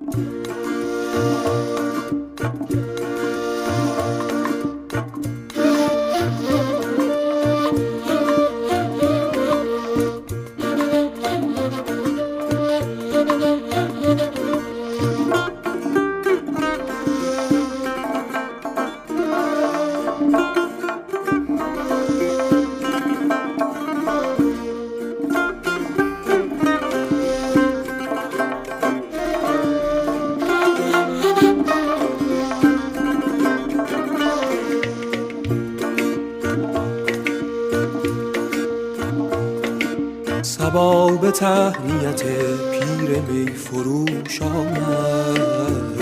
صبا به تهنیت پیر می فروش آمد،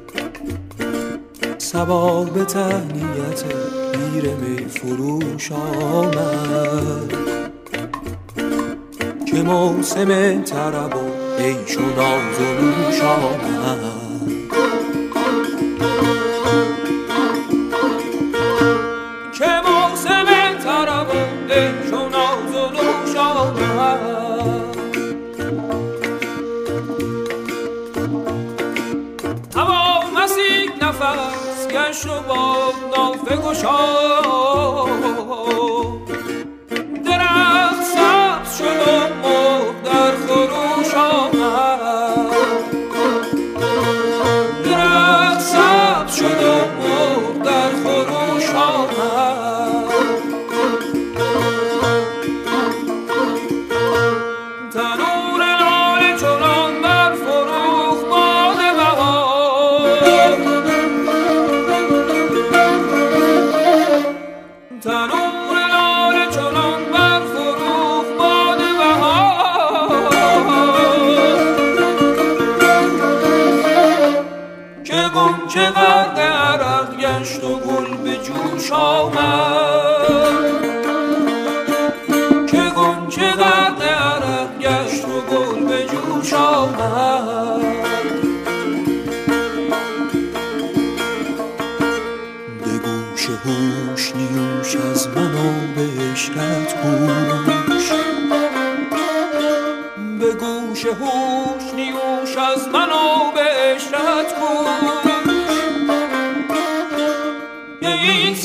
صبا به تهنیت پیر می فروش آمد، که موسم طرب و عیش و ناز و نوش آمد. هوا مسیح نفس گشت و باد نافه گشاد، درخت سبز شد و مرغ در خروش آمد، درخت سبز شد و مرغ در خروش آمد. که غرق عرق گشت و گل به جوش آمد، که غنچه غرق عرق گشت و گل به جوش آمد. به گوش هوش نیوش از من و به عشرت گوش، به گوش هوش نیوش از من و به عشرت گوش. این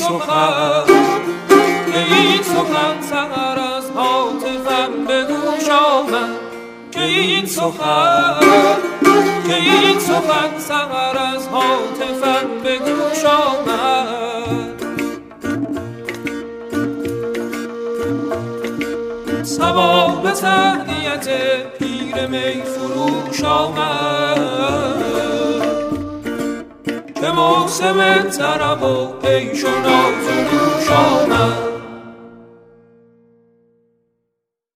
سخن سحر از هاتفم به گوش آمد، که این سخن سحر از هاتفم به گوش آمد. صبا به تهنیت پیر می فروش آمد، که موسم طرب و عیش و ناز و نوش آمد.